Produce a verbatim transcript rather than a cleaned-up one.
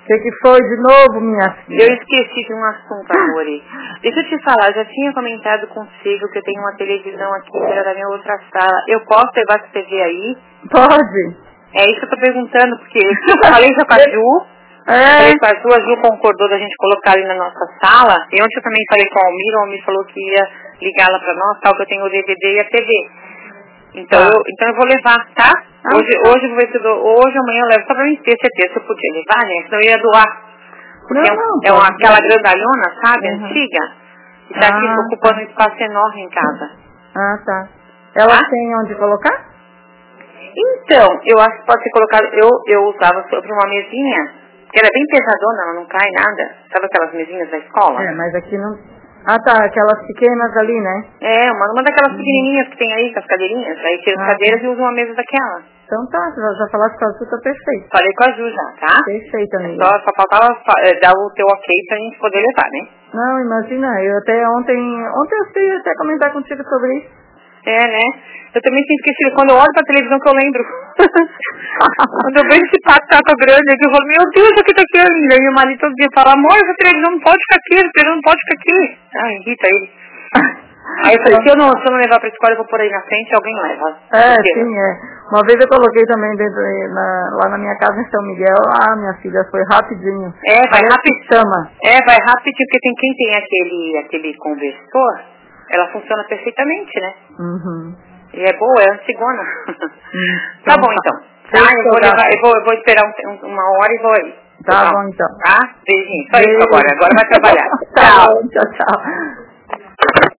que, que foi de novo, minha filha? Eu esqueci de um assunto, amor. Deixa eu te falar, eu já tinha comentado consigo que eu tenho uma televisão aqui que era da minha outra sala. Eu posso levar essa T V aí? Pode. É isso que eu tô perguntando, porque eu falei já com a Ju, É. falei com a Ju, a Ju concordou da gente colocar ali na nossa sala. E ontem eu também falei com a Almir, o Almir falou que ia ligá-la pra nós, tal, que eu tenho o D V D e a T V. Então, Tá. eu, então eu vou levar, tá? Ah, Hoje, tá. hoje eu vou ver se eu dou, hoje ou amanhã eu levo, só pra mim ter certeza se eu podia levar, né? Senão eu ia doar. Porque Não, é, um, não, é uma, pode aquela ser. grandalhona, sabe, Uhum. antiga. E tá aqui Ah, ocupando tá. um espaço enorme em casa. Ah, tá. Ela Tá? tem onde colocar? Então, eu acho que pode ser colocado, eu, eu usava sobre uma mesinha, que ela é bem pesadona, ela não cai nada. Sabe aquelas mesinhas da escola? É, mas aqui não... Ah, tá, aquelas pequenas ali, né? É, uma, uma daquelas Uhum. pequenininhas que tem aí, com as cadeirinhas. Aí tira as Ah, cadeiras tá. e usa uma mesa daquela. Então tá, se já falasse com a Ju, tá perfeito. Falei com a Ju já, tá? Perfeito, É amiga. Só, só faltava fa- é, dar o teu ok pra gente poder levar, né? Não, imagina, eu até ontem... Ontem eu fui até comentar contigo sobre isso. É, né? Eu também tinha esquecido. Quando eu olho pra televisão que eu lembro. Quando eu vejo esse pataca grande aqui, eu falo, meu Deus, o que tá aqui ainda? E o marido todo dia fala, amor, essa televisão não pode ficar aqui, essa televisão não pode ficar aqui. Ah, irrita ele. Aí eu falei, se eu, não, se eu não levar pra escola, eu vou pôr aí na frente e alguém leva. É, Porque, sim, é. Uma vez eu coloquei também dentro, eh, na, lá na minha casa em São Miguel. Ah, minha filha, foi rapidinho. É, vai Parece rápido. que chama. É, vai rápido, porque tem quem tem aquele, aquele conversor, ela funciona perfeitamente, né? Uhum. E é boa, é antigona. Hum, Tá então bom, tá. então. Tá, Beijo, eu vou gato. levar, eu vou, eu vou esperar um- um- uma hora e vou aí. Tá Tá bom, então. Tá? Beijinho. Só isso Beijo. agora. Agora vai trabalhar. Tá Tchau. bom, tchau, tchau.